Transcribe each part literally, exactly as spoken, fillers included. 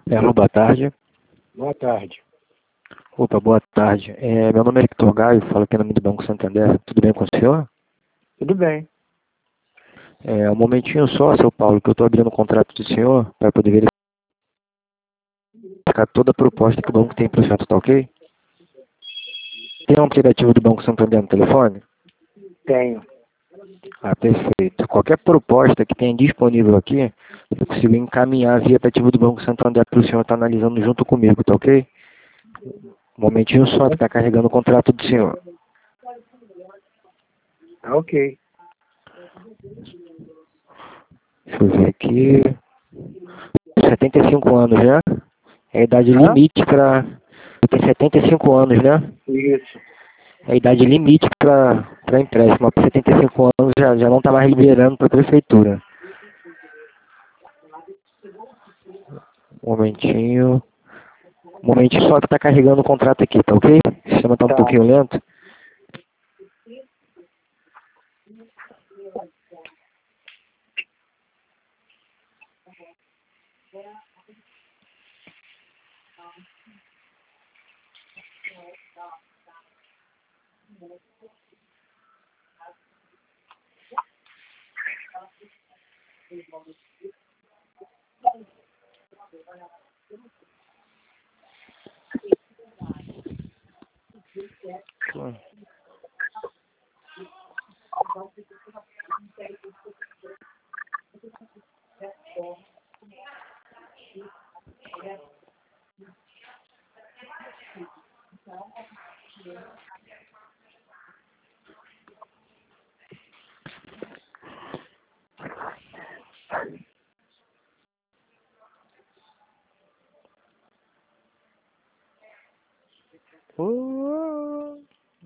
É, alô, boa tarde. Boa tarde. Opa, boa tarde. É, meu nome é Hector Gaio, falo aqui no nome do Banco Santander. Tudo bem com o senhor? Tudo bem. É, um momentinho só, seu Paulo, que eu estou abrindo o contrato do senhor para poder verificar toda a proposta que o banco tem para o senhor, tá ok? Tem um aplicativo do Banco Santander no telefone? Tenho. Ah, perfeito. Qualquer proposta que tenha disponível aqui, eu consigo encaminhar via aplicativo do Banco Santander para o senhor estar analisando junto comigo, tá ok? Um momentinho só que está carregando o contrato do senhor. Tá ok. Deixa eu ver aqui. setenta e cinco anos, né? É a idade Hã? limite para... Tem setenta e cinco anos, né? Isso. É a idade limite para empréstimo. Para setenta e cinco anos já, já não está mais liberando para a prefeitura. Um momentinho. Um momentinho só que está carregando o contrato aqui, tá ok? O sistema está um Tá. pouquinho lento. Um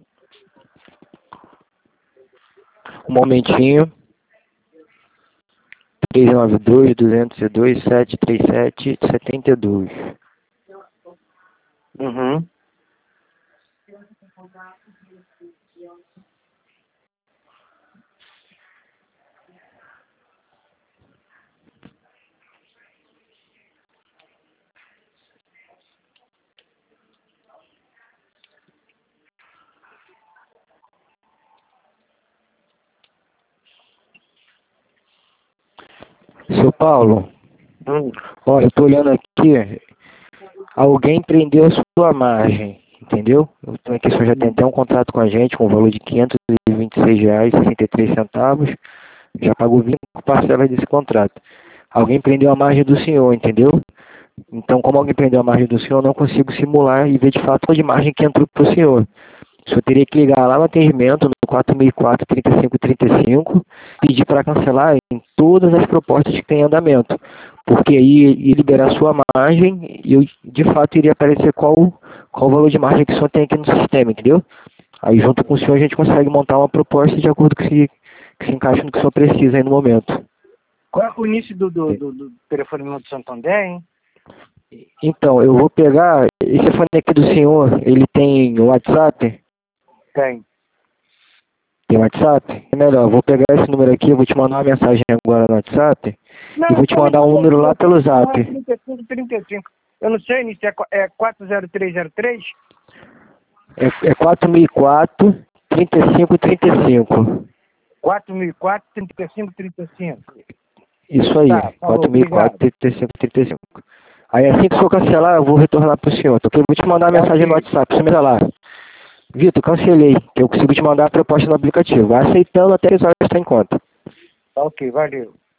momentinho. três nove dois, dois zero dois, sete três sete, sete dois. Uhum. Seu Paulo, Hum. ó, eu tô olhando aqui, alguém prendeu a sua margem, entendeu? Eu tô aqui, o senhor já tem até um contrato com a gente com o valor de quinhentos e vinte e seis reais e sessenta e três centavos, já pagou vinte parcelas desse contrato. Alguém prendeu a margem do senhor, entendeu? Então, como alguém prendeu a margem do senhor, eu não consigo simular e ver de fato a margem que entrou para o senhor. O senhor teria que ligar lá no atendimento, no quatro mil e quatro, trinta e cinco trinta e cinco, pedir para cancelar em todas as propostas que têm em andamento. Porque aí ia liberar a sua margem e eu, de fato, iria aparecer qual, qual o valor de margem que o senhor tem aqui no sistema, entendeu? Aí, junto com o senhor, a gente consegue montar uma proposta de acordo com que se, que se encaixe no que o senhor precisa aí no momento. Qual é o início do, do, do, do telefone do Santander, hein? Então, eu vou pegar, esse fone aqui do senhor, ele tem WhatsApp? Tem. Tem WhatsApp? É melhor, eu vou pegar esse número aqui, eu vou te mandar uma mensagem agora no WhatsApp Não, e vou te mandar um número lá pelo Zap. trinta e cinco, trinta e cinco. Eu não sei, início é, qu- é quatro zero três zero três? É, é quatro mil e quatro, trinta e cinco trinta e cinco. quatro mil e quatro, trinta e cinco, trinta e cinco. Isso aí, Tá, falou, quatro mil e quatro, obrigado. trinta e cinco trinta e cinco. Aí assim que o senhor cancelar, eu vou retornar pro senhor, tá ok? Eu vou te mandar a Tá mensagem no ok. WhatsApp, você me dá lá. Vitor, cancelei, que eu consigo te mandar a proposta no aplicativo. Vai aceitando até as horas está em conta. Tá ok, valeu.